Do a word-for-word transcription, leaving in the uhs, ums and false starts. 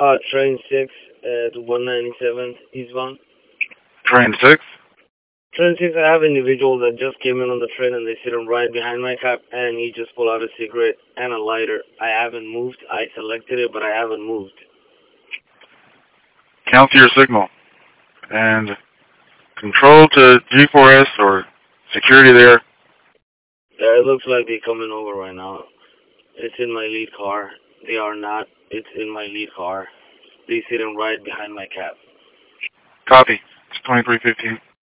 Uh, train six at one ninety-seven eastbound. Train six? Train six, I have an individual that just came in on the train and they sitting right behind my cab and he just pulled out a cigarette and a lighter. I haven't moved. I selected it, but I haven't moved. Cancel your signal. And control to G four S or security there. Yeah, it looks like they're coming over right now. It's in my lead car. They are not. It's in my lead car. They're sitting right behind my cab. Copy. It's twenty-three fifteen.